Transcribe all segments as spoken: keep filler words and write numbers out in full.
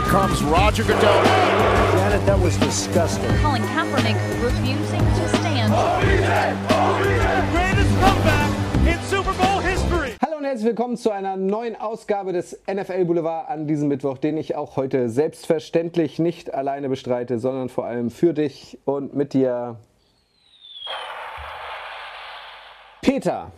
comes Roger Goodell. Janet, that was disgusting. Colin Kaepernick refusing to stand. Greatest comeback in Super Bowl history. Hallo und herzlich willkommen zu einer neuen Ausgabe des N F L Boulevard an diesem Mittwoch, den ich auch heute selbstverständlich nicht alleine bestreite, sondern vor allem für dich und mit dir, Peter.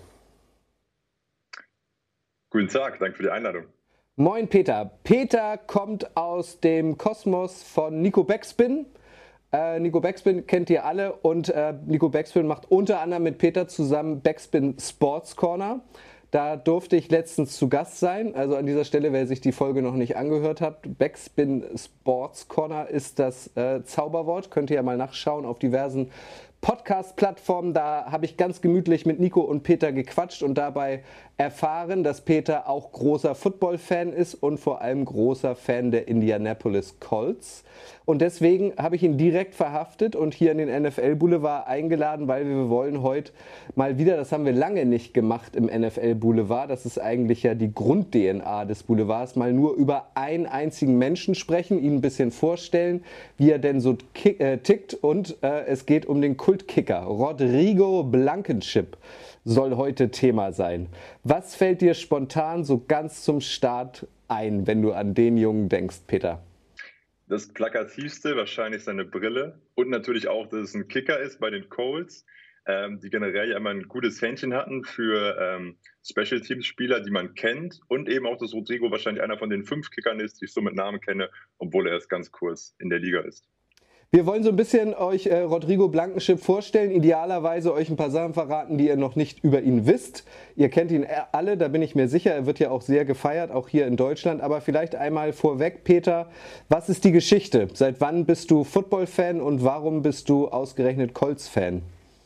Guten Tag, danke für die Einladung. Moin Peter. Peter kommt aus dem Kosmos von Nico Backspin. Äh, Nico Backspin kennt ihr alle und äh, Nico Backspin macht unter anderem mit Peter zusammen Backspin Sports Corner. Da durfte ich letztens zu Gast sein. Also an dieser Stelle, wer sich die Folge noch nicht angehört hat, Backspin Sports Corner ist das äh, Zauberwort. Könnt ihr ja mal nachschauen auf diversen Podcast-Plattformen. Da habe ich ganz gemütlich mit Nico und Peter gequatscht und dabei erfahren, dass Peter auch großer Football-Fan ist und vor allem großer Fan der Indianapolis Colts. Und deswegen habe ich ihn direkt verhaftet und hier in den N F L Boulevard eingeladen, weil wir wollen heute mal wieder, das haben wir lange nicht gemacht im N F L Boulevard, das ist eigentlich ja die Grund-D N A des Boulevards, mal nur über einen einzigen Menschen sprechen, ihn ein bisschen vorstellen, wie er denn so kick, äh, tickt und äh, es geht um den Kultkicker. Rodrigo Blankenship soll heute Thema sein. Was fällt dir spontan so ganz zum Start ein, wenn du an den Jungen denkst, Peter? Das Plakativste wahrscheinlich seine Brille und natürlich auch, dass es ein Kicker ist bei den Colts, ähm, die generell ja immer ein gutes Händchen hatten für ähm, Special Teams Spieler, die man kennt, und eben auch, dass Rodrigo wahrscheinlich einer von den fünf Kickern ist, die ich so mit Namen kenne, obwohl er erst ganz kurz in der Liga ist. Wir wollen so ein bisschen euch äh, Rodrigo Blankenship vorstellen, idealerweise euch ein paar Sachen verraten, die ihr noch nicht über ihn wisst. Ihr kennt ihn alle, da bin ich mir sicher, er wird ja auch sehr gefeiert, auch hier in Deutschland. Aber vielleicht einmal vorweg, Peter, was ist die Geschichte? Seit wann bist du Football-Fan und warum bist du ausgerechnet Colts-Fan?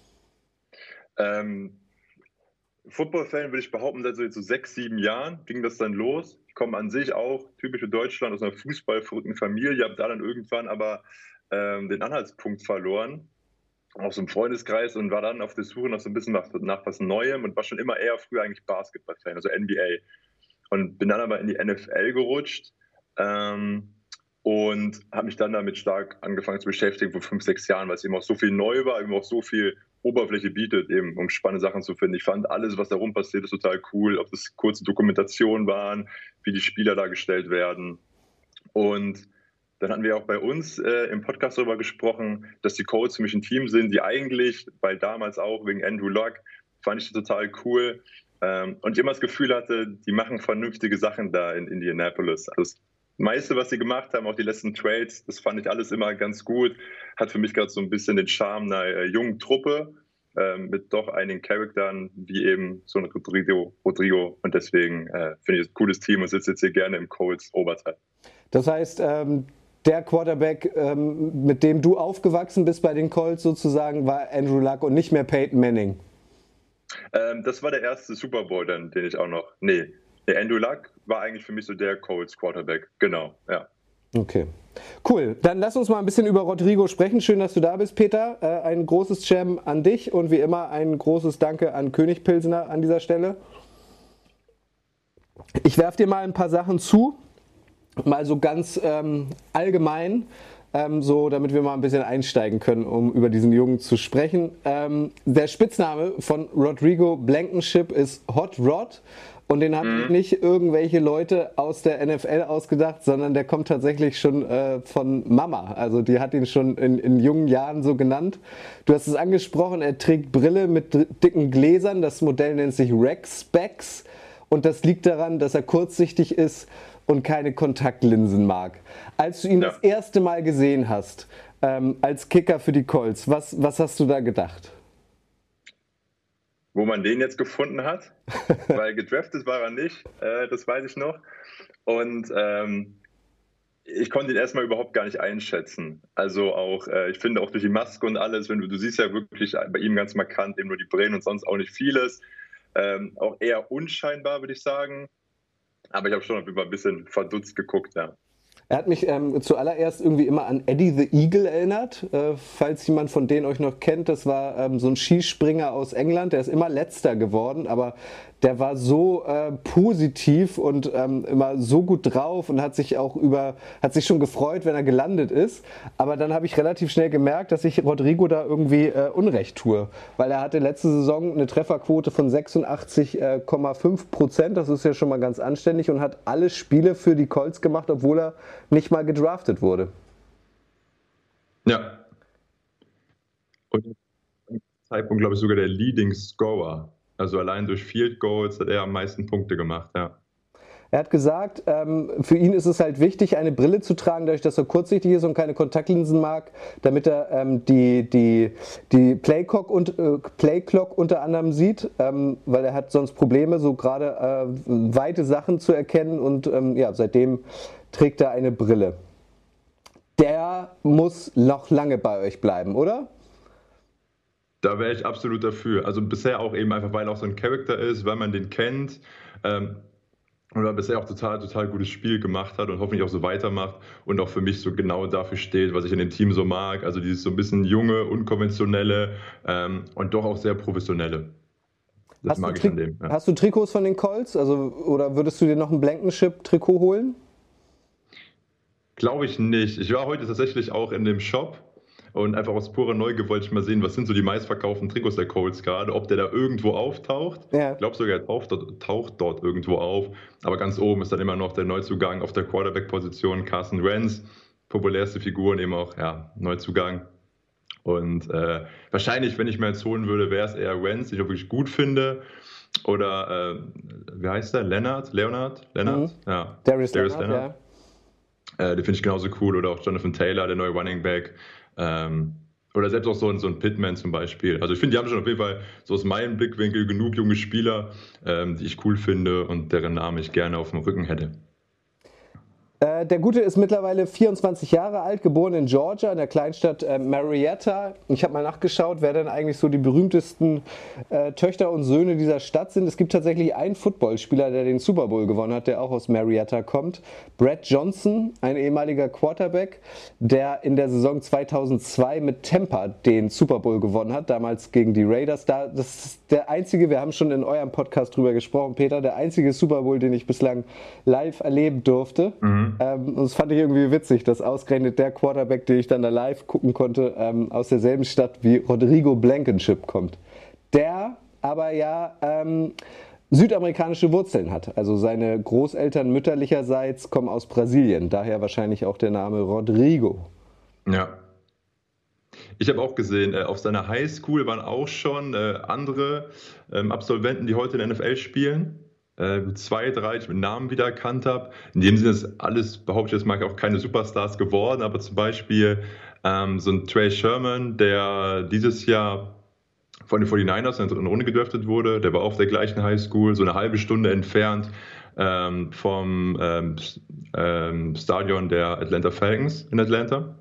Ähm, Football-Fan würde ich behaupten, seit so, so sechs, sieben Jahren ging das dann los. Ich komme an sich auch, typisch für Deutschland, aus einer fußballverrückten Familie, habe da dann irgendwann aber den Anhaltspunkt verloren, aus dem Freundeskreis, und war dann auf der Suche nach so ein bisschen nach, nach was Neuem und war schon immer eher früher eigentlich Basketball-Fan, also N B A. Und bin dann aber in die N F L gerutscht ähm, und habe mich dann damit stark angefangen zu beschäftigen vor fünf, sechs Jahren, weil es eben auch so viel neu war, eben auch so viel Oberfläche bietet, eben um spannende Sachen zu finden. Ich fand alles, was da rum passiert, ist total cool, ob das kurze Dokumentationen waren, wie die Spieler dargestellt werden. Und dann hatten wir auch bei uns äh, im Podcast darüber gesprochen, dass die Colts für mich ein Team sind, die eigentlich, weil damals auch wegen Andrew Luck, fand ich total cool. Ähm, und ich immer das Gefühl hatte, die machen vernünftige Sachen da in Indianapolis. Also das meiste, was sie gemacht haben, auch die letzten Trades, das fand ich alles immer ganz gut. Hat für mich gerade so ein bisschen den Charme einer äh, jungen Truppe äh, mit doch einigen Charakteren, wie eben so ein Rodrigo. Rodrigo. Und deswegen äh, finde ich es ein cooles Team und sitze jetzt hier gerne im Colts Oberteil. Das heißt, ähm der Quarterback, ähm, mit dem du aufgewachsen bist bei den Colts sozusagen, war Andrew Luck und nicht mehr Peyton Manning. Ähm, das war der erste Super Bowl, dann, den ich auch noch... Nee, der Andrew Luck war eigentlich für mich so der Colts Quarterback. Genau, ja. Okay, cool. Dann lass uns mal ein bisschen über Rodrigo sprechen. Schön, dass du da bist, Peter. Äh, ein großes Jam an dich und wie immer ein großes Danke an König Pilsner an dieser Stelle. Ich werfe dir mal ein paar Sachen zu. Mal so ganz ähm, allgemein, ähm, so damit wir mal ein bisschen einsteigen können, um über diesen Jungen zu sprechen. Ähm, der Spitzname von Rodrigo Blankenship ist Hot Rod und den haben mhm. nicht irgendwelche Leute aus der N F L ausgedacht, sondern der kommt tatsächlich schon äh, von Mama. Also die hat ihn schon in, in jungen Jahren so genannt. Du hast es angesprochen, er trägt Brille mit dicken Gläsern. Das Modell nennt sich Rex Specs und das liegt daran, dass er kurzsichtig ist und keine Kontaktlinsen mag. Als du ihn ja. das erste Mal gesehen hast, ähm, als Kicker für die Colts, was, was hast du da gedacht? Wo man den jetzt gefunden hat, weil gedraftet war er nicht, äh, das weiß ich noch. Und ähm, ich konnte ihn erstmal überhaupt gar nicht einschätzen. Also auch, äh, ich finde auch durch die Maske und alles, wenn du, du siehst ja wirklich bei ihm ganz markant, eben nur die Brillen und sonst auch nicht vieles. Ähm, auch eher unscheinbar, würde ich sagen. Aber ich habe schon ein bisschen verdutzt geguckt, ja. Er hat mich ähm, zuallererst irgendwie immer an Eddie the Eagle erinnert. Äh, falls jemand von denen euch noch kennt, das war ähm, so ein Skispringer aus England. Der ist immer Letzter geworden, aber der war so äh, positiv und ähm, immer so gut drauf und hat sich auch über, hat sich schon gefreut, wenn er gelandet ist. Aber dann habe ich relativ schnell gemerkt, dass ich Rodrigo da irgendwie äh, Unrecht tue. Weil er hatte letzte Saison eine Trefferquote von sechsundachtzig Komma fünf Prozent. Das ist ja schon mal ganz anständig und hat alle Spiele für die Colts gemacht, obwohl er nicht mal gedraftet wurde. Ja. Und zum Zeitpunkt, glaube ich, sogar der Leading Scorer. Also allein durch Field Goals hat er am meisten Punkte gemacht, ja. Er hat gesagt, ähm, für ihn ist es halt wichtig, eine Brille zu tragen, dadurch, dass er kurzsichtig ist und keine Kontaktlinsen mag, damit er ähm, die, die, die Playclock, und, äh, Playclock unter anderem sieht, ähm, weil er hat sonst Probleme, so gerade äh, weite Sachen zu erkennen und ähm, ja, seitdem trägt er eine Brille. Der muss noch lange bei euch bleiben, oder? Da wäre ich absolut dafür. Also bisher auch eben einfach, weil er auch so ein Charakter ist, weil man den kennt. Ähm, und er bisher auch total, total gutes Spiel gemacht hat und hoffentlich auch so weitermacht und auch für mich so genau dafür steht, was ich in dem Team so mag. Also dieses so ein bisschen junge, unkonventionelle ähm, und doch auch sehr professionelle. Das hast mag ich an dem. Ja. Hast du Trikots von den Colts? Also, oder würdest du dir noch ein Blankenship-Trikot holen? Glaube ich nicht. Ich war heute tatsächlich auch in dem Shop. Und einfach aus purer Neugier wollte ich mal sehen, was sind so die meistverkauften Trikots der Colts gerade, ob der da irgendwo auftaucht. Ja. Ich glaube sogar, er taucht dort, taucht dort irgendwo auf. Aber ganz oben ist dann immer noch der Neuzugang auf der Quarterback-Position, Carson Wentz, populärste Figur und eben auch ja, Neuzugang. Und äh, wahrscheinlich, wenn ich mir jetzt holen würde, wäre es eher Wentz, den ich auch wirklich gut finde. Oder, äh, wie heißt der? Leonard? Leonard? Leonard? Mhm. Ja. Darius, Darius Leonard, Leonard. ja. Äh, den finde ich genauso cool. Oder auch Jonathan Taylor, der neue Running Back. Ähm, oder selbst auch so ein, so ein Pittman zum Beispiel. Also ich finde, die haben schon auf jeden Fall so aus meinem Blickwinkel genug junge Spieler, ähm, die ich cool finde und deren Namen ich gerne auf dem Rücken hätte. Äh, der Gute ist mittlerweile vierundzwanzig Jahre alt, geboren in Georgia, in der Kleinstadt äh, Marietta. Ich habe mal nachgeschaut, wer denn eigentlich so die berühmtesten äh, Töchter und Söhne dieser Stadt sind. Es gibt tatsächlich einen Footballspieler, der den Super Bowl gewonnen hat, der auch aus Marietta kommt. Brad Johnson, ein ehemaliger Quarterback, der in der Saison zweitausendzwei mit Tampa den Super Bowl gewonnen hat, damals gegen die Raiders. Da, das ist der einzige, wir haben schon in eurem Podcast drüber gesprochen, Peter, der einzige Super Bowl, den ich bislang live erleben durfte. Mhm. Ähm, das fand ich irgendwie witzig, dass ausgerechnet der Quarterback, den ich dann da live gucken konnte, ähm, aus derselben Stadt wie Rodrigo Blankenship kommt. Der aber ja ähm, südamerikanische Wurzeln hat. Also seine Großeltern mütterlicherseits kommen aus Brasilien. Daher wahrscheinlich auch der Name Rodrigo. Ja. Ich habe auch gesehen, äh, auf seiner Highschool waren auch schon äh, andere ähm, Absolventen, die heute in der N F L spielen. Äh, zwei, drei, die ich mit Namen wieder erkannt habe. In dem Sinne ist alles, behaupte ich jetzt mal, auch keine Superstars geworden, aber zum Beispiel ähm, so ein Trey Sherman, der dieses Jahr von den forty-niners in der dritten Runde gedraftet wurde, der war auf der gleichen Highschool, so eine halbe Stunde entfernt ähm, vom ähm, ähm, Stadion der Atlanta Falcons in Atlanta.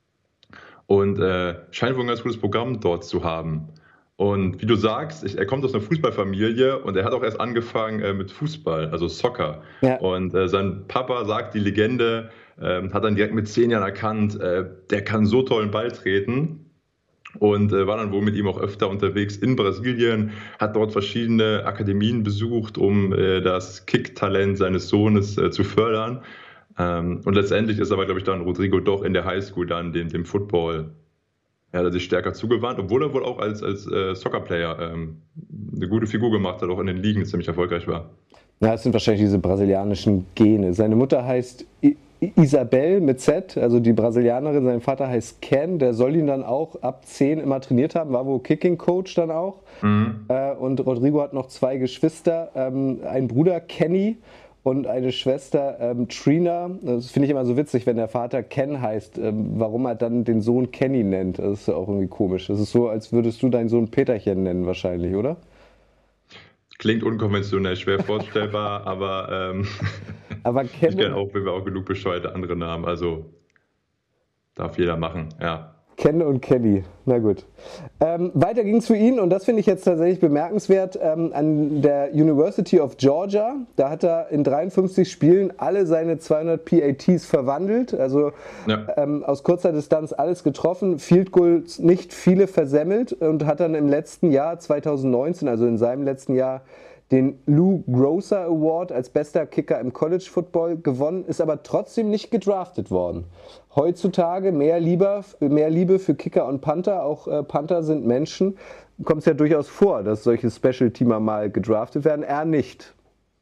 Und äh, scheint wohl ein ganz gutes Programm dort zu haben. Und wie du sagst, ich, er kommt aus einer Fußballfamilie und er hat auch erst angefangen äh, mit Fußball, also Soccer. Ja. Und äh, sein Papa, sagt die Legende, äh, hat dann direkt mit zehn Jahren erkannt, äh, der kann so tollen Ball treten. Und äh, war dann wohl mit ihm auch öfter unterwegs in Brasilien, hat dort verschiedene Akademien besucht, um äh, das Kicktalent seines Sohnes äh, zu fördern. Ähm, und letztendlich ist aber, glaube ich, dann Rodrigo doch in der Highschool dann dem, dem Football, ja, hat er sich stärker zugewandt, obwohl er wohl auch als, als äh, Soccer-Player ähm, eine gute Figur gemacht hat, auch in den Ligen ziemlich erfolgreich war. Ja, das sind wahrscheinlich diese brasilianischen Gene. Seine Mutter heißt I- Isabel mit Z, also die Brasilianerin. Sein Vater heißt Ken, der soll ihn dann auch ab zehn immer trainiert haben, war wohl Kicking-Coach dann auch. Mhm. Äh, und Rodrigo hat noch zwei Geschwister, ähm, einen Bruder Kenny und eine Schwester ähm, Trina. Das finde ich immer so witzig, wenn der Vater Ken heißt, ähm, warum er dann den Sohn Kenny nennt. Das ist ja auch irgendwie komisch. Das ist so, als würdest du deinen Sohn Peterchen nennen wahrscheinlich, oder? Klingt unkonventionell, schwer vorstellbar, aber, ähm, aber Ken ich kenne auch, wenn wir auch genug bescheuerte andere Namen, also darf jeder machen, ja. Ken und Kenny, na gut. Ähm, weiter ging es für ihn und das finde ich jetzt tatsächlich bemerkenswert, ähm, an der University of Georgia. Da hat er in dreiundfünfzig Spielen alle seine zweihundert P A Ts verwandelt, also ja. ähm, aus kurzer Distanz alles getroffen, Field Goals nicht viele versemmelt und hat dann im letzten Jahr, zweitausendneunzehn, also in seinem letzten Jahr, den Lou Groza Award als bester Kicker im College Football gewonnen, ist aber trotzdem nicht gedraftet worden. Heutzutage mehr, lieber, mehr Liebe für Kicker und Panther, auch äh, Panther sind Menschen, kommt es ja durchaus vor, dass solche Special-Teamer mal gedraftet werden, er nicht.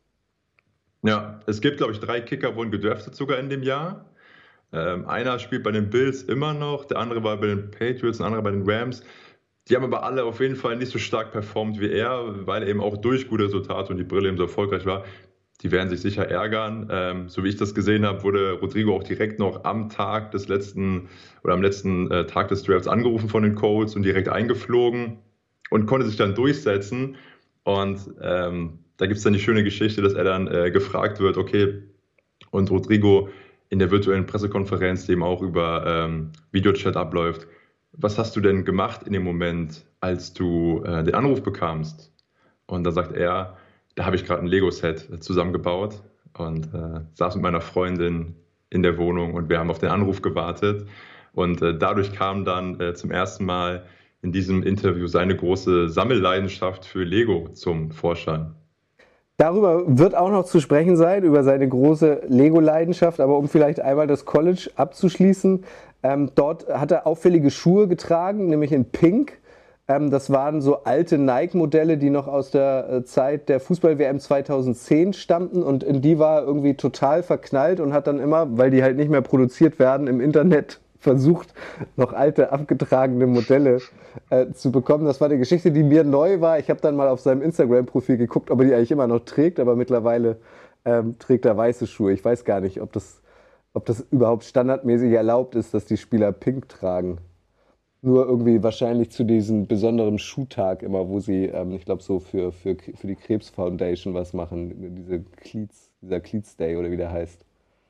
Ja, es gibt, glaube ich, drei Kicker, wurden gedraftet sogar in dem Jahr. Ähm, einer spielt bei den Bills immer noch, der andere war bei den Patriots, ein anderer bei den Rams. Die haben aber alle auf jeden Fall nicht so stark performt wie er, weil er eben auch durch gute Resultate und die Brille eben so erfolgreich war. Die werden sich sicher ärgern. Ähm, so wie ich das gesehen habe, wurde Rodrigo auch direkt noch am Tag des letzten oder am letzten äh, Tag des Drafts angerufen von den Colts und direkt eingeflogen und konnte sich dann durchsetzen. Und ähm, da gibt es dann die schöne Geschichte, dass er dann äh, gefragt wird, okay, und Rodrigo in der virtuellen Pressekonferenz, die eben auch über ähm, Videochat abläuft, was hast du denn gemacht in dem Moment, als du äh, den Anruf bekamst? Und da sagt er, da habe ich gerade ein Lego-Set zusammengebaut und äh, saß mit meiner Freundin in der Wohnung und wir haben auf den Anruf gewartet. Und äh, dadurch kam dann äh, zum ersten Mal in diesem Interview seine große Sammelleidenschaft für Lego zum Vorschein. Darüber wird auch noch zu sprechen sein, über seine große Lego-Leidenschaft, aber um vielleicht einmal das College abzuschließen, ähm, dort hat er auffällige Schuhe getragen, nämlich in Pink. Ähm, das waren so alte Nike-Modelle, die noch aus der äh, Zeit der Fußball-W M zweitausendzehn stammten und in die war er irgendwie total verknallt und hat dann immer, weil die halt nicht mehr produziert werden, im Internet versucht, noch alte, abgetragene Modelle äh, zu bekommen. Das war eine Geschichte, die mir neu war. Ich habe dann mal auf seinem Instagram-Profil geguckt, ob er die eigentlich immer noch trägt, aber mittlerweile ähm, trägt er weiße Schuhe. Ich weiß gar nicht, ob das, ob das überhaupt standardmäßig erlaubt ist, dass die Spieler Pink tragen. Nur irgendwie wahrscheinlich zu diesem besonderen Schuhtag immer, wo sie, ähm, ich glaube, so für, für, für die Krebs Foundation was machen. Diese Cleats, dieser Cleats Day oder wie der heißt.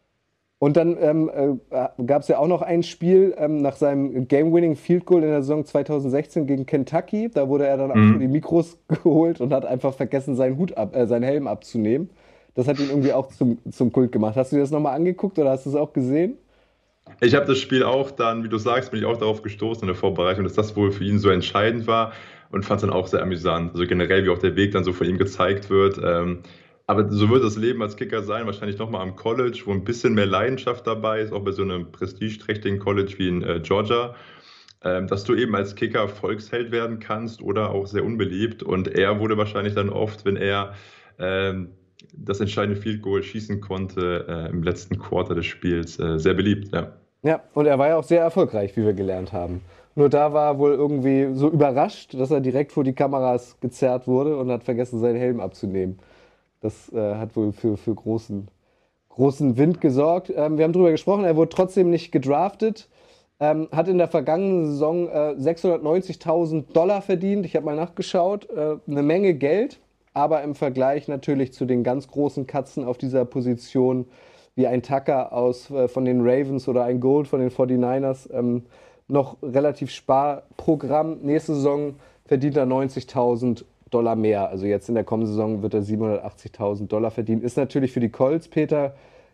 Und dann ähm, äh, gab es ja auch noch ein Spiel ähm, nach seinem Game-Winning Field Goal in der Saison zweitausendsechzehn gegen Kentucky. Da wurde er dann mhm. auch vor die Mikros geholt und hat einfach vergessen, seinen Hut ab, äh, seinen Helm abzunehmen. Das hat ihn irgendwie auch zum, zum Kult gemacht. Hast du dir das nochmal angeguckt oder hast du es auch gesehen? Ich habe das Spiel auch dann, wie du sagst, bin ich auch darauf gestoßen in der Vorbereitung, dass das wohl für ihn so entscheidend war und fand es dann auch sehr amüsant. Also generell, wie auch der Weg dann so von ihm gezeigt wird. Ähm, Aber so wird das Leben als Kicker sein, wahrscheinlich nochmal am College, wo ein bisschen mehr Leidenschaft dabei ist, auch bei so einem prestigeträchtigen College wie in äh, Georgia, ähm, dass du eben als Kicker Volksheld werden kannst oder auch sehr unbeliebt. Und er wurde wahrscheinlich dann oft, wenn er ähm, das entscheidende Field Goal schießen konnte, äh, im letzten Quarter des Spiels, äh, sehr beliebt. Ja. Ja, und er war ja auch sehr erfolgreich, wie wir gelernt haben. Nur da war er wohl irgendwie so überrascht, dass er direkt vor die Kameras gezerrt wurde und hat vergessen, seinen Helm abzunehmen. Das äh, hat wohl für, für großen, großen Wind gesorgt. Ähm, wir haben darüber gesprochen, er wurde trotzdem nicht gedraftet, ähm, hat in der vergangenen Saison äh, sechshundertneunzigtausend Dollar verdient. Ich habe mal nachgeschaut, äh, eine Menge Geld, aber im Vergleich natürlich zu den ganz großen Katzen auf dieser Position, wie ein Tucker aus, äh, von den Ravens oder ein Gold von den forty-niners, ähm, noch relativ Sparprogramm. Nächste Saison verdient er neunzigtausend Dollar mehr. Also jetzt in der kommenden Saison wird er siebenhundertachtzigtausend Dollar verdienen. Ist natürlich für die Colts, Peter,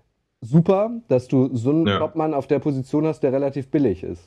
super, dass du so einen ja. Topmann auf der Position hast, der relativ billig ist.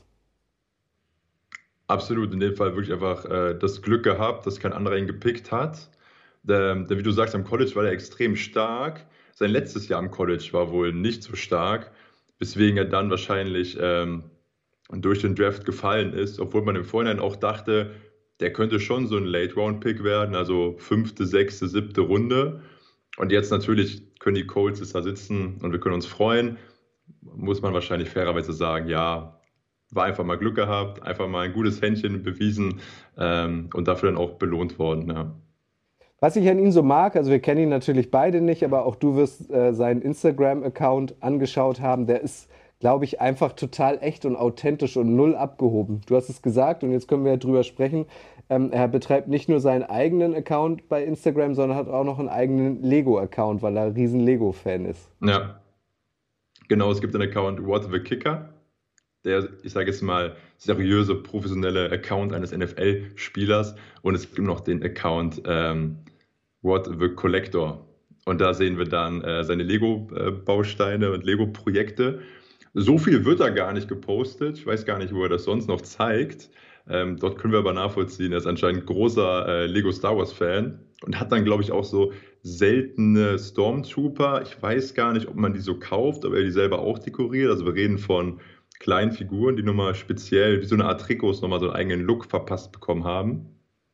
Absolut, in dem Fall wirklich einfach äh, das Glück gehabt, dass kein anderer ihn gepickt hat. Der, der, wie du sagst, am College war er extrem stark. Sein letztes Jahr am College war wohl nicht so stark, weswegen er dann wahrscheinlich ähm, durch den Draft gefallen ist, obwohl man im Vorhinein auch dachte, der könnte schon so ein Late-Round-Pick werden, also fünfte, sechste, siebte Runde. Und jetzt natürlich können die Colts jetzt da sitzen und wir können uns freuen. Muss man wahrscheinlich fairerweise sagen, ja, war einfach mal Glück gehabt, einfach mal ein gutes Händchen bewiesen ähm, und dafür dann auch belohnt worden. Ja. Was ich an ihm so mag, also wir kennen ihn natürlich beide nicht, aber auch du wirst äh, seinen Instagram-Account angeschaut haben, der ist, glaube ich, einfach total echt und authentisch und null abgehoben. Du hast es gesagt und jetzt können wir ja drüber sprechen. Ähm, er betreibt nicht nur seinen eigenen Account bei Instagram, sondern hat auch noch einen eigenen Lego-Account, weil er ein riesen Lego-Fan ist. Ja, genau. Es gibt einen Account What the Kicker, der, ich sage jetzt mal, seriöse, professionelle Account eines N F L-Spielers. Und es gibt noch den Account ähm, What the Collector. Und da sehen wir dann äh, seine Lego-Bausteine und Lego-Projekte. So viel wird da gar nicht gepostet. Ich weiß gar nicht, wo er das sonst noch zeigt. Ähm, dort können wir aber nachvollziehen, er ist anscheinend großer äh, Lego Star Wars Fan und hat dann, glaube ich, auch so seltene Stormtrooper. Ich weiß gar nicht, ob man die so kauft, ob er die selber auch dekoriert. Also wir reden von kleinen Figuren, die nochmal speziell, wie so eine Art Trikots, nochmal so einen eigenen Look verpasst bekommen haben.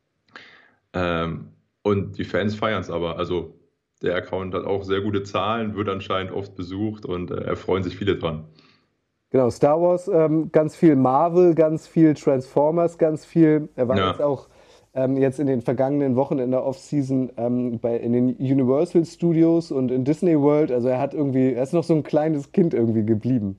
Ähm, und die Fans feiern es aber. Also der Account hat auch sehr gute Zahlen, wird anscheinend oft besucht und äh, erfreuen sich viele dran. Genau, Star Wars, ähm, ganz viel Marvel, ganz viel Transformers, ganz viel. Er war Ja. jetzt auch ähm, jetzt in den vergangenen Wochen in der Off-Season ähm, bei, in den Universal Studios und in Disney World. Also er hat irgendwie, er ist noch so ein kleines Kind irgendwie geblieben.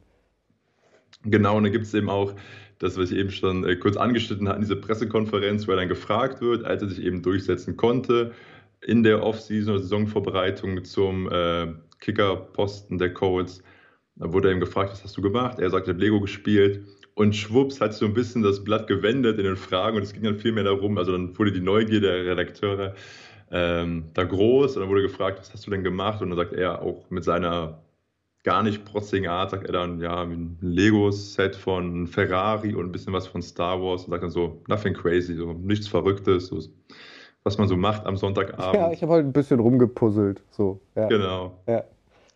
Genau, und dann gibt es eben auch das, was ich eben schon äh, kurz angeschnitten hatte, diese Pressekonferenz, wo er dann gefragt wird, als er sich eben durchsetzen konnte in der Off-Season oder Saisonvorbereitung zum äh, Kickerposten der Colts. Da wurde er ihm gefragt, was hast du gemacht? Er sagt, ich habe Lego gespielt. Und schwupps hat sich so ein bisschen das Blatt gewendet in den Fragen und es ging dann viel mehr darum, also dann wurde die Neugier der Redakteure ähm, da groß und dann wurde gefragt, was hast du denn gemacht? Und dann sagt er auch mit seiner gar nicht protzigen Art, sagt er dann, ja, ein Lego-Set von Ferrari und ein bisschen was von Star Wars und sagt dann so, nothing crazy, so nichts Verrücktes, so, was man so macht am Sonntagabend. Ja, ich habe halt ein bisschen rumgepuzzelt. So, ja. Genau. Ja.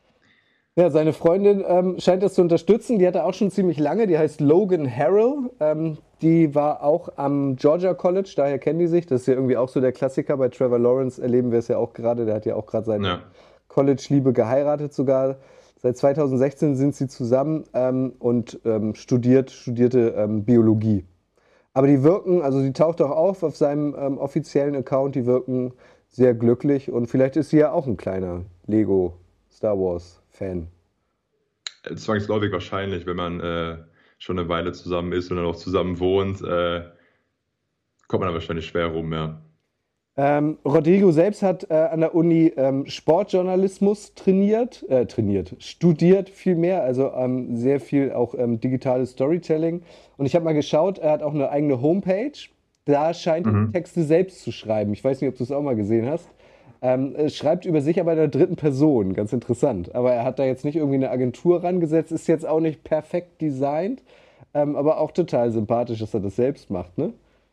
Ja, seine Freundin ähm, scheint das zu unterstützen. Die hat er auch schon ziemlich lange. Die heißt Logan Harrell. Ähm, die war auch am Georgia College, daher kennen die sich. Das ist ja irgendwie auch so der Klassiker. Bei Trevor Lawrence erleben wir es ja auch gerade. Der hat ja auch gerade seine Ja. College-Liebe geheiratet sogar. Seit zweitausendsechzehn sind sie zusammen ähm, und ähm, studiert, studierte ähm, Biologie. Aber die wirken, also sie taucht auch auf auf seinem ähm, offiziellen Account, die wirken sehr glücklich und vielleicht ist sie ja auch ein kleiner Lego Star Wars Fan. Zwangsläufig wahrscheinlich, wenn man äh, schon eine Weile zusammen ist und dann auch zusammen wohnt, äh, kommt man da wahrscheinlich schwer rum, ja. Ähm, Rodrigo selbst hat äh, an der Uni ähm, Sportjournalismus trainiert, äh, trainiert, studiert vielmehr, also ähm, sehr viel auch ähm, digitales Storytelling. Und ich habe mal geschaut, er hat auch eine eigene Homepage. Da scheint er Mhm. die Texte selbst zu schreiben. Ich weiß nicht, ob du es auch mal gesehen hast. Ähm, er schreibt über sich aber in der dritten Person, ganz interessant. Aber er hat da jetzt nicht irgendwie eine Agentur rangesetzt, ist jetzt auch nicht perfekt designt, ähm, aber auch total sympathisch, dass er das selbst macht, ne?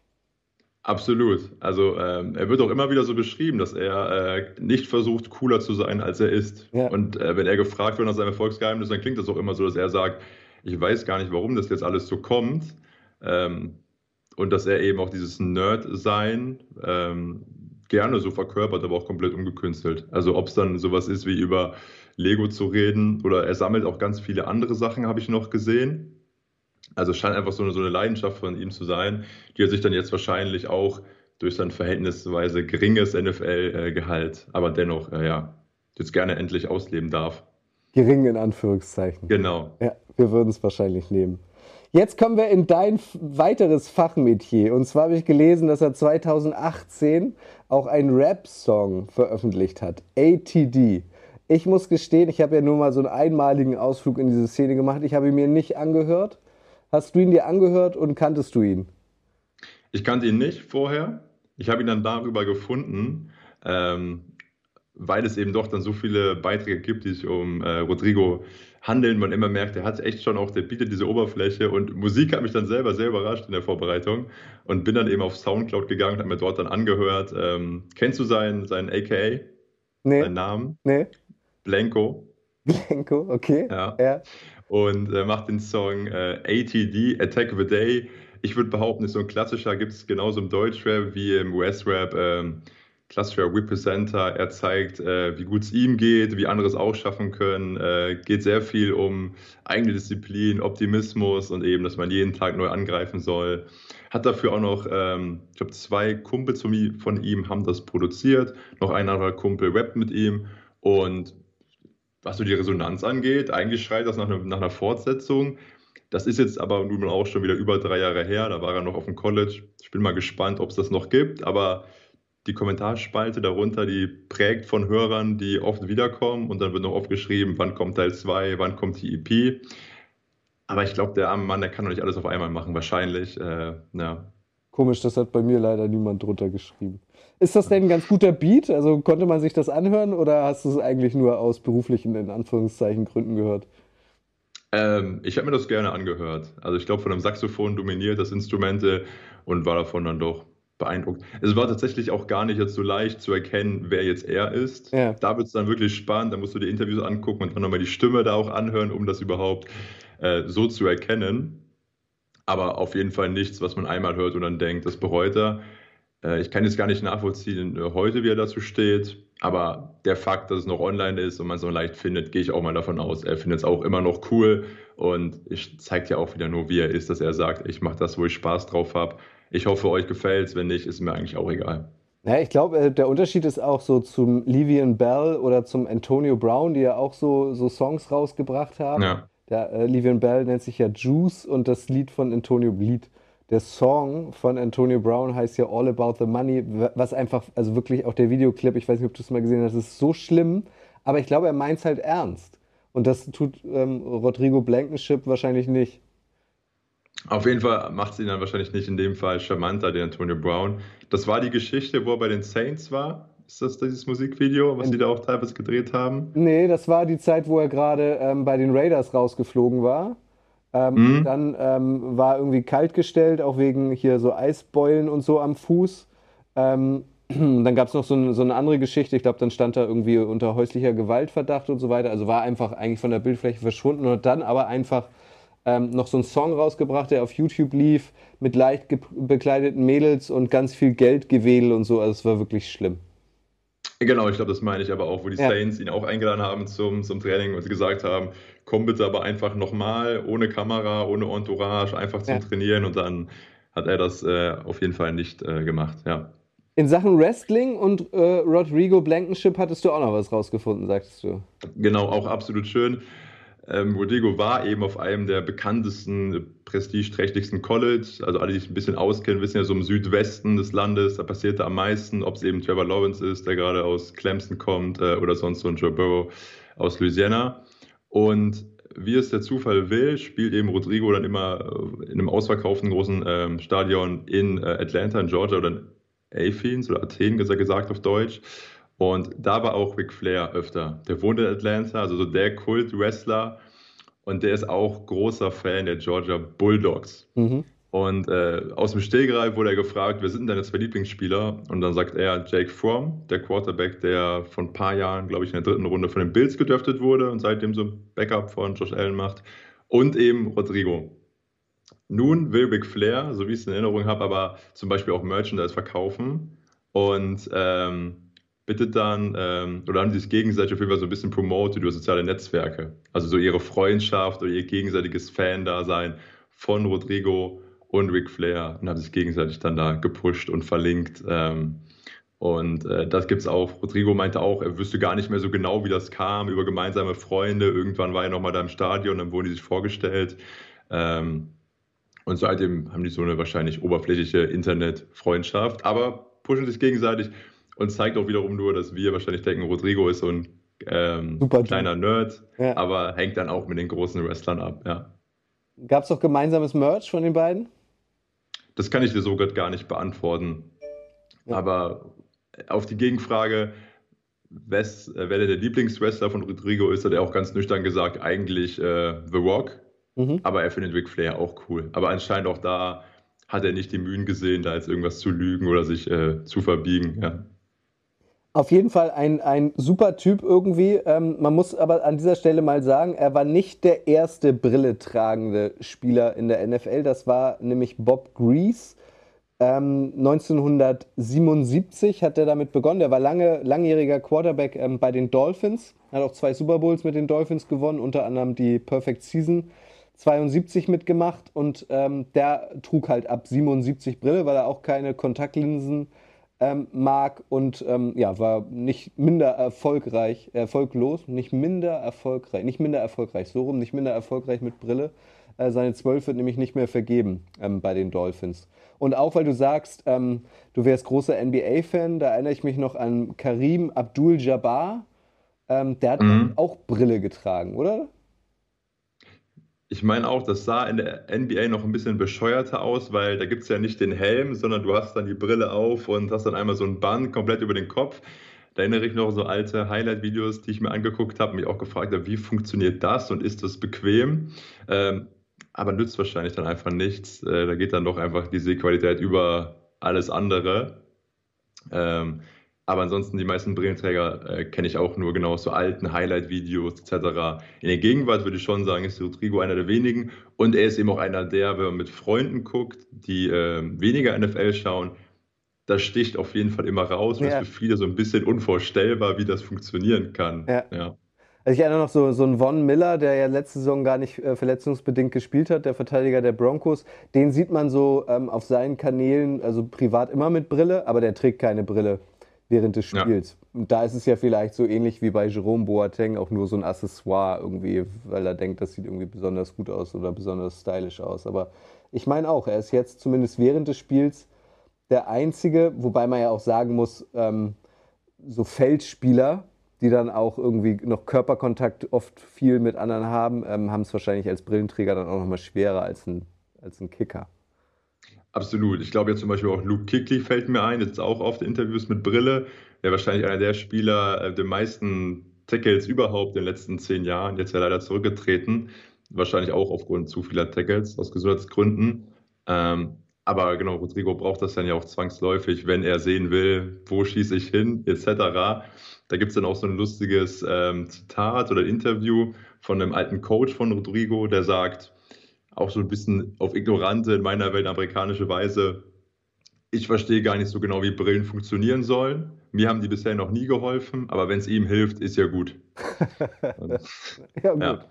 Absolut. Also ähm, er wird auch immer wieder so beschrieben, dass er äh, nicht versucht, cooler zu sein, als er ist. Ja. Und äh, wenn er gefragt wird nach seinem Erfolgsgeheimnis, dann klingt das auch immer so, dass er sagt, ich weiß gar nicht, warum das jetzt alles so kommt. Ähm, und dass er eben auch dieses Nerd-Sein ähm, gerne so verkörpert, aber auch komplett umgekünstelt. Also ob es dann sowas ist, wie über Lego zu reden oder er sammelt auch ganz viele andere Sachen, habe ich noch gesehen. Also es scheint einfach so eine, so eine Leidenschaft von ihm zu sein, die er sich dann jetzt wahrscheinlich auch durch sein verhältnisweise geringes N F L-Gehalt, aber dennoch, äh, ja, jetzt gerne endlich ausleben darf. Gering in Anführungszeichen. Genau. Ja, wir würden es wahrscheinlich nehmen. Jetzt kommen wir in dein f- weiteres Fachmetier. Und zwar habe ich gelesen, dass er zweitausendachtzehn auch einen Rap-Song veröffentlicht hat. A T D. Ich muss gestehen, ich habe ja nur mal so einen einmaligen Ausflug in diese Szene gemacht. Ich habe ihn mir nicht angehört. Hast du ihn dir angehört und kanntest du ihn? Ich kannte ihn nicht vorher. Ich habe ihn dann darüber gefunden, ähm, weil es eben doch dann so viele Beiträge gibt, die sich um äh, Rodrigo handeln. Man immer merkt, er hat echt schon auch, der bietet diese Oberfläche und Musik hat mich dann selber sehr überrascht in der Vorbereitung und bin dann eben auf Soundcloud gegangen und habe mir dort dann angehört. Ähm, kennst du seinen, seinen A K A, Nee, seinen Namen? nee. Blanco. Blanco, okay. Ja. Ja. Und äh, macht den Song äh, A T D, Attack of the Day. Ich würde behaupten, ist so ein klassischer, gibt es genauso im Deutschrap wie im U S-Rap. Ähm, klassischer Representer. Er zeigt, äh, wie gut es ihm geht, wie andere es auch schaffen können. Äh, geht sehr viel um eigene Disziplin, Optimismus und eben, dass man jeden Tag neu angreifen soll. Hat dafür auch noch, ähm, ich glaube, zwei Kumpels von ihm, von ihm haben das produziert. Noch ein anderer Kumpel rappt mit ihm. Und was so die Resonanz angeht, eigentlich schreit das nach, einer- nach einer Fortsetzung. Das ist jetzt aber nun auch schon wieder über drei Jahre her. Da war er noch auf dem College. Ich bin mal gespannt, ob es das noch gibt. Aber die Kommentarspalte darunter, die prägt von Hörern, die oft wiederkommen. Und dann wird noch oft geschrieben, wann kommt Teil zwei, wann kommt die E P. Aber ich glaube, der arme Mann, der kann doch nicht alles auf einmal machen, wahrscheinlich. Äh, ja. Komisch, das hat bei mir leider niemand drunter geschrieben. Ist das denn ein ganz guter Beat? Also konnte man sich das anhören oder hast du es eigentlich nur aus beruflichen, in Anführungszeichen, Gründen gehört? Ähm, ich habe mir das gerne angehört. Also ich glaube, von einem Saxophon dominiert das Instrumente und war davon dann doch beeindruckt. Es war tatsächlich auch gar nicht jetzt so leicht zu erkennen, wer jetzt er ist. Ja. Da wird es dann wirklich spannend, da musst du die Interviews angucken und dann nochmal die Stimme da auch anhören, um das überhaupt äh, so zu erkennen. Aber auf jeden Fall nichts, was man einmal hört und dann denkt, das bereut er. Äh, ich kann jetzt gar nicht nachvollziehen, äh, heute wie er dazu steht, aber der Fakt, dass es noch online ist und man es noch leicht findet, gehe ich auch mal davon aus. Er findet es auch immer noch cool und ich zeigt ja auch wieder nur, wie er ist, dass er sagt, ich mache das, wo ich Spaß drauf habe. Ich hoffe, euch gefällt es. Wenn nicht, ist mir eigentlich auch egal. Ja, ich glaube, äh, der Unterschied ist auch so zum Le'Veon Bell oder zum Antonio Brown, die ja auch so, so Songs rausgebracht haben. Ja. Der äh, Le'Veon Bell nennt sich ja Juice und das Lied von Antonio Lied. Der Song von Antonio Brown heißt ja All About the Money, was einfach, also wirklich auch der Videoclip, ich weiß nicht, ob du es mal gesehen hast, ist so schlimm, aber ich glaube, er meint es halt ernst. Und das tut ähm, Rodrigo Blankenship wahrscheinlich nicht. Auf jeden Fall macht es ihn dann wahrscheinlich nicht in dem Fall charmanter, den Antonio Brown. Das war die Geschichte, wo er bei den Saints war. Ist das dieses Musikvideo, was sie da auch teilweise gedreht haben? Nee, das war die Zeit, wo er gerade ähm, bei den Raiders rausgeflogen war. Ähm, Mhm. Dann ähm, war irgendwie kalt gestellt, auch wegen hier so Eisbeulen und so am Fuß. Ähm, dann gab es noch so, ein, so eine andere Geschichte. Ich glaube, dann stand er irgendwie unter häuslicher Gewaltverdacht und so weiter. Also war einfach eigentlich von der Bildfläche verschwunden und hat dann aber einfach ähm, noch so einen Song rausgebracht, der auf YouTube lief, mit leicht ge- bekleideten Mädels und ganz viel Geldgewedel und so. Also es war wirklich schlimm. Genau, ich glaube, das meine ich aber auch, wo die Ja. Saints ihn auch eingeladen haben zum, zum Training und sie gesagt haben, komm bitte aber einfach nochmal, ohne Kamera, ohne Entourage, einfach zum Ja. Trainieren und dann hat er das äh, auf jeden Fall nicht äh, gemacht, ja. In Sachen Wrestling und äh, Rodrigo Blankenship hattest du auch noch was rausgefunden, sagtest du. Genau, auch absolut schön. Ähm, Rodrigo war eben auf einem der bekanntesten, prestigeträchtigsten College. Also alle, die sich ein bisschen auskennen, wissen ja, so im Südwesten des Landes, da passiert da am meisten, ob es eben Trevor Lawrence ist, der gerade aus Clemson kommt, äh, oder sonst so ein Joe Burrow aus Louisiana. Und wie es der Zufall will, spielt eben Rodrigo dann immer äh, in einem ausverkauften großen ähm, Stadion in äh, Atlanta, in Georgia oder in Athens oder Athen, gesagt gesagt auf Deutsch. Und da war auch Ric Flair öfter. Der wohnt in Atlanta, also so der Kult-Wrestler. Und der ist auch großer Fan der Georgia Bulldogs. Mhm. Und äh, aus dem Stehgreif wurde er gefragt, wer sind denn deine zwei Lieblingsspieler? Und dann sagt er Jake Fromm, der Quarterback, der vor ein paar Jahren, glaube ich, in der dritten Runde von den Bills gedraftet wurde und seitdem so Backup von Josh Allen macht. Und eben Rodrigo. Nun will Ric Flair, so wie ich es in Erinnerung habe, aber zum Beispiel auch Merchandise verkaufen. Und ähm, bittet dann, ähm, oder haben sie sich gegenseitig auf jeden Fall so ein bisschen promotet über soziale Netzwerke. Also so ihre Freundschaft oder ihr gegenseitiges Fan-Dasein von Rodrigo und Ric Flair und haben sich gegenseitig dann da gepusht und verlinkt. Ähm, und äh, das gibt's auch. Rodrigo meinte auch, er wüsste gar nicht mehr so genau, wie das kam, über gemeinsame Freunde. Irgendwann war er nochmal da im Stadion, dann wurden die sich vorgestellt. Ähm, und seitdem haben die so eine wahrscheinlich oberflächliche Internet-Freundschaft, aber pushen sich gegenseitig. Und zeigt auch wiederum nur, dass wir wahrscheinlich denken, Rodrigo ist so ein ähm, Super kleiner Nerd, Ja. aber hängt dann auch mit den großen Wrestlern ab. Ja. Gab es doch gemeinsames Merch von den beiden? Das kann ich dir so grad gar nicht beantworten. Ja. Aber auf die Gegenfrage, wes, äh, wer denn der Lieblingswrestler von Rodrigo ist, hat er auch ganz nüchtern gesagt, eigentlich äh, The Rock. Mhm. Aber er findet Ric Flair auch cool. Aber anscheinend auch da hat er nicht die Mühen gesehen, da jetzt irgendwas zu lügen oder sich äh, zu verbiegen. Ja. Auf jeden Fall ein, ein super Typ irgendwie. Ähm, man muss aber an dieser Stelle mal sagen, er war nicht der erste Brille tragende Spieler in der N F L. Das war nämlich Bob Grease. Ähm, neunzehnhundertsiebenundsiebzig hat er damit begonnen. Der war lange, langjähriger Quarterback ähm, bei den Dolphins. Hat auch zwei Super Bowls mit den Dolphins gewonnen, unter anderem die Perfect Season zweiundsiebzig mitgemacht. Und ähm, der trug halt ab siebenundsiebzig Brille, weil er auch keine Kontaktlinsen ähm, mag und ähm, ja, war nicht minder erfolgreich, erfolglos, nicht minder erfolgreich, nicht minder erfolgreich, so rum, nicht minder erfolgreich mit Brille. Äh, seine zwölf wird nämlich nicht mehr vergeben ähm, bei den Dolphins. Und auch weil du sagst, ähm, du wärst großer N B A-Fan, da erinnere ich mich noch an Kareem Abdul-Jabbar. Ähm, der hat Mhm. auch Brille getragen, oder? Ich meine auch, das sah in der N B A noch ein bisschen bescheuerter aus, weil da gibt es ja nicht den Helm, sondern du hast dann die Brille auf und hast dann einmal so ein Band komplett über den Kopf. Da erinnere ich noch so alte Highlight-Videos, die ich mir angeguckt habe, mich auch gefragt habe, wie funktioniert das und ist das bequem? Ähm, aber nützt wahrscheinlich dann einfach nichts. Äh, da geht dann doch einfach die Sehqualität über alles andere. Ähm, aber ansonsten die meisten Brillenträger äh, kenne ich auch nur genau aus so alten Highlight-Videos et cetera. In der Gegenwart würde ich schon sagen, ist Rodrigo einer der wenigen. Und er ist eben auch einer der, wenn man mit Freunden guckt, die äh, weniger N F L schauen, das sticht auf jeden Fall immer raus. Und Ja. ist für viele so ein bisschen unvorstellbar, wie das funktionieren kann. Ja. Ja. Also ich erinnere noch so, so einen Von Miller, der ja letzte Saison gar nicht äh, verletzungsbedingt gespielt hat, der Verteidiger der Broncos. Den sieht man so ähm, auf seinen Kanälen, also privat immer mit Brille, aber der trägt keine Brille während des Spiels. Ja. Und da ist es ja vielleicht so ähnlich wie bei Jerome Boateng, auch nur so ein Accessoire irgendwie, weil er denkt, das sieht irgendwie besonders gut aus oder besonders stylisch aus. Aber ich meine auch, er ist jetzt zumindest während des Spiels der Einzige, wobei man ja auch sagen muss, ähm, so Feldspieler, die dann auch irgendwie noch Körperkontakt oft viel mit anderen haben, ähm, haben es wahrscheinlich als Brillenträger dann auch noch mal schwerer als ein, als ein Kicker. Absolut. Ich glaube jetzt zum Beispiel auch Luke Kuechly fällt mir ein, jetzt auch oft Interviews mit Brille. Der wahrscheinlich einer der Spieler, äh, der meisten Tackles überhaupt in den letzten zehn Jahren, jetzt ja leider zurückgetreten. Wahrscheinlich auch aufgrund zu vieler Tackles aus Gesundheitsgründen. Ähm, aber genau, Rodrigo braucht das dann ja auch zwangsläufig, wenn er sehen will, wo schieße ich hin, et cetera. Da gibt es dann auch so ein lustiges ähm, Zitat oder Interview von einem alten Coach von Rodrigo, der sagt, auch so ein bisschen auf ignorante, in meiner Welt amerikanische Weise, ich verstehe gar nicht so genau, wie Brillen funktionieren sollen. Mir haben die bisher noch nie geholfen, aber wenn es ihm hilft, ist ja gut. Und, ja, gut. Ja.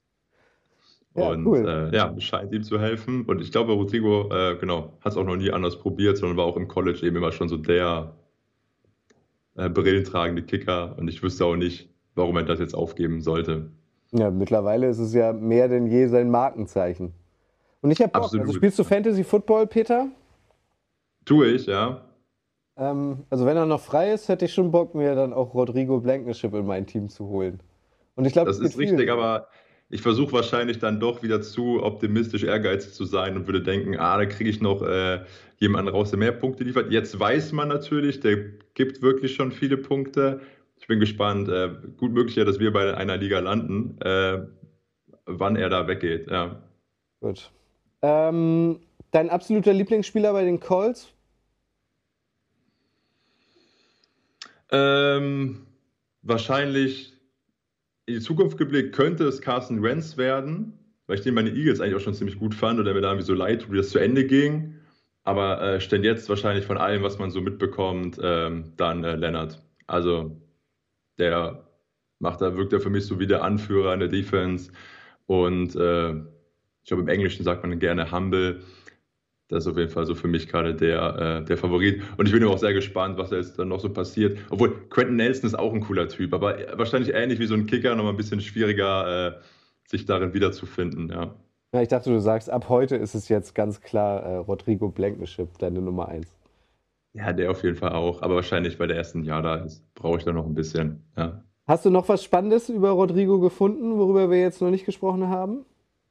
Ja, und cool. äh, ja, es scheint ihm zu helfen. Und ich glaube, Rodrigo, äh, genau, hat es auch noch nie anders probiert, sondern war auch im College eben immer schon so der äh, brillentragende Kicker. Und ich wüsste auch nicht, warum er das jetzt aufgeben sollte. Ja, mittlerweile ist es ja mehr denn je sein Markenzeichen. Und ich habe Bock. Absolut. Also spielst du Fantasy Football, Peter? Tue ich, ja. Ähm, also wenn er noch frei ist, hätte ich schon Bock, mir dann auch Rodrigo Blankenship in mein Team zu holen. Und ich glaube, Das ist richtig, aber ich versuche wahrscheinlich dann doch wieder zu optimistisch, ehrgeizig zu sein und würde denken, ah, da kriege ich noch äh, jemanden raus, der mehr Punkte liefert. Jetzt weiß man natürlich, der gibt wirklich schon viele Punkte. Ich bin gespannt. Äh, gut möglich ja, dass wir bei einer Liga landen, äh, wann er da weggeht. Ja. Gut. Ähm, dein absoluter Lieblingsspieler bei den Colts? Ähm, wahrscheinlich in die Zukunft geblickt könnte es Carson Wentz werden, weil ich den meine Eagles eigentlich auch schon ziemlich gut fand und der mir da irgendwie so leid tut, wie das zu Ende ging. Aber äh, stand jetzt wahrscheinlich von allem, was man so mitbekommt, ähm, dann äh, Leonard. Also der macht da, wirkt er für mich so wie der Anführer in der Defense. Und äh, ich glaube, im Englischen sagt man gerne humble. Das ist auf jeden Fall so für mich gerade der, äh, der Favorit. Und ich bin auch sehr gespannt, was da jetzt dann noch so passiert. Obwohl, Quentin Nelson ist auch ein cooler Typ, aber wahrscheinlich ähnlich wie so ein Kicker, noch mal ein bisschen schwieriger, äh, sich darin wiederzufinden. Ja. Ja, ich dachte, du sagst, ab heute ist es jetzt ganz klar äh, Rodrigo Blankenship, deine Nummer eins. Ja, der auf jeden Fall auch. Aber wahrscheinlich, weil der erst ein Jahr da ist, brauche ich da noch ein bisschen. Ja. Hast du noch was Spannendes über Rodrigo gefunden, worüber wir jetzt noch nicht gesprochen haben?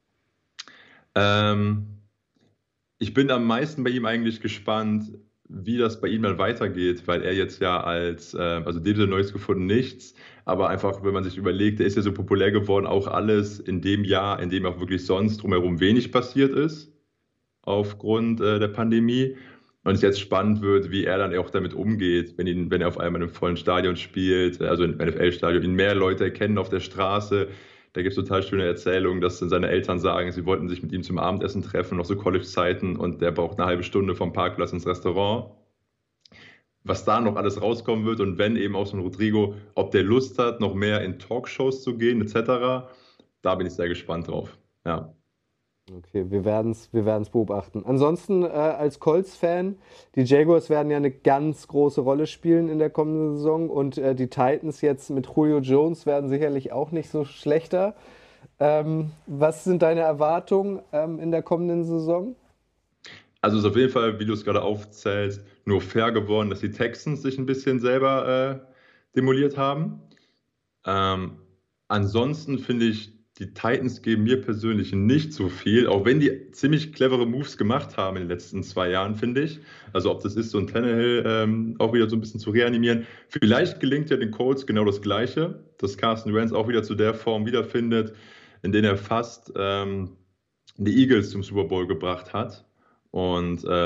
Ähm, ich bin am meisten bei ihm eigentlich gespannt, wie das bei ihm dann weitergeht, weil er jetzt ja als, äh, also Digital Neues gefunden nichts, aber einfach, wenn man sich überlegt, der ist ja so populär geworden, auch alles in dem Jahr, in dem auch wirklich sonst drumherum wenig passiert ist, aufgrund äh, der Pandemie. Und es jetzt spannend wird, wie er dann auch damit umgeht, wenn, ihn, wenn er auf einmal in einem vollen Stadion spielt, also im N F L-Stadion, ihn mehr Leute erkennen auf der Straße. Da gibt es total schöne Erzählungen, dass dann seine Eltern sagen, sie wollten sich mit ihm zum Abendessen treffen, noch so College-Zeiten, und der braucht eine halbe Stunde vom Parkplatz ins Restaurant. Was da noch alles rauskommen wird und wenn eben auch so ein Rodrigo, ob der Lust hat, noch mehr in Talkshows zu gehen et cetera, da bin ich sehr gespannt drauf. Ja. Okay, wir werden es wir werden's beobachten. Ansonsten äh, als Colts-Fan, die Jaguars werden ja eine ganz große Rolle spielen in der kommenden Saison und äh, die Titans jetzt mit Julio Jones werden sicherlich auch nicht so schlechter. Ähm, was sind deine Erwartungen ähm, in der kommenden Saison? Also ist auf jeden Fall, wie du es gerade aufzählst, nur fair geworden, dass die Texans sich ein bisschen selber äh, demoliert haben. Ähm, ansonsten finde ich, die Titans geben mir persönlich nicht so viel, auch wenn die ziemlich clevere Moves gemacht haben in den letzten zwei Jahren, finde ich. Also ob das ist, so ein Tannehill ähm, auch wieder so ein bisschen zu reanimieren. Vielleicht gelingt ja den Colts genau das Gleiche, dass Carson Wentz auch wieder zu der Form wiederfindet, in der er fast ähm, die Eagles zum Super Bowl gebracht hat. Und äh,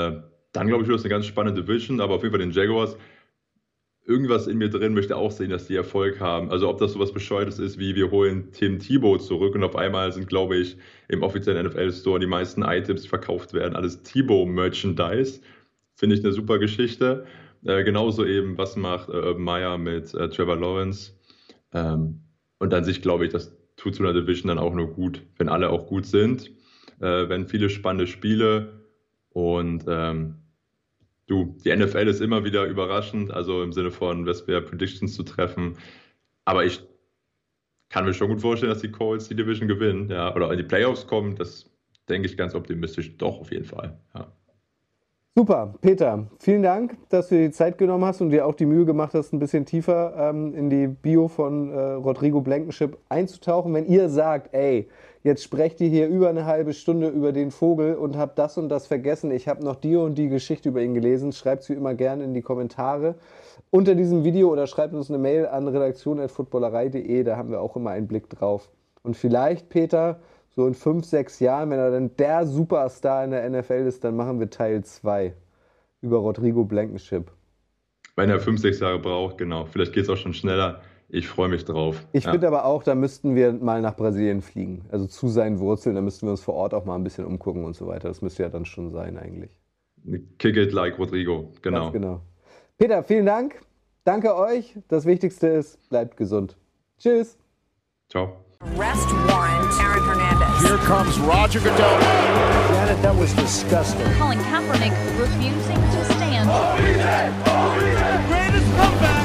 dann glaube ich, wird es eine ganz spannende Division, aber auf jeden Fall den Jaguars. Irgendwas in mir drin möchte auch sehen, dass die Erfolg haben. Also ob das sowas Bescheuertes ist, wie wir holen Tim Tebow zurück und auf einmal sind, glaube ich, im offiziellen N F L-Store die meisten Items, die verkauft werden, alles Tebow-Merchandise. Finde ich eine super Geschichte. Äh, genauso eben, was macht äh, Meyer mit äh, Trevor Lawrence. Ähm, und an sich glaube ich, das tut zu einer Division dann auch nur gut, wenn alle auch gut sind, äh, wenn viele spannende Spiele und ähm, du, die N F L ist immer wieder überraschend, also im Sinne von Westwehr Predictions zu treffen. Aber ich kann mir schon gut vorstellen, dass die Colts die Division gewinnen, ja, oder in die Playoffs kommen. Das denke ich ganz optimistisch. Doch, auf jeden Fall. Ja. Super, Peter, vielen Dank, dass du dir die Zeit genommen hast und dir auch die Mühe gemacht hast, ein bisschen tiefer ähm, in die Bio von äh, Rodrigo Blankenship einzutauchen. Wenn ihr sagt, ey, jetzt sprecht ihr hier über eine halbe Stunde über den Vogel und habt das und das vergessen, ich habe noch die und die Geschichte über ihn gelesen, schreibt sie immer gerne in die Kommentare unter diesem Video oder schreibt uns eine Mail an redaktion at footballerei punkt de, da haben wir auch immer einen Blick drauf. Und vielleicht, Peter, so in fünf, sechs Jahren, wenn er dann der Superstar in der N F L ist, dann machen wir Teil zwei über Rodrigo Blankenship. Wenn er fünf, sechs Jahre braucht, genau. Vielleicht geht es auch schon schneller. Ich freue mich drauf. Ich ja. finde aber auch, da müssten wir mal nach Brasilien fliegen. Also zu seinen Wurzeln, da müssten wir uns vor Ort auch mal ein bisschen umgucken und so weiter. Das müsste ja dann schon sein eigentlich. Kick it like Rodrigo, genau. Ganz genau. Peter, vielen Dank. Danke euch. Das Wichtigste ist, bleibt gesund. Tschüss. Ciao. Arrest warrant, Aaron Hernandez. Here comes Roger Goodell. Janet, that was disgusting. Colin Kaepernick refusing to stand. Greatest comeback.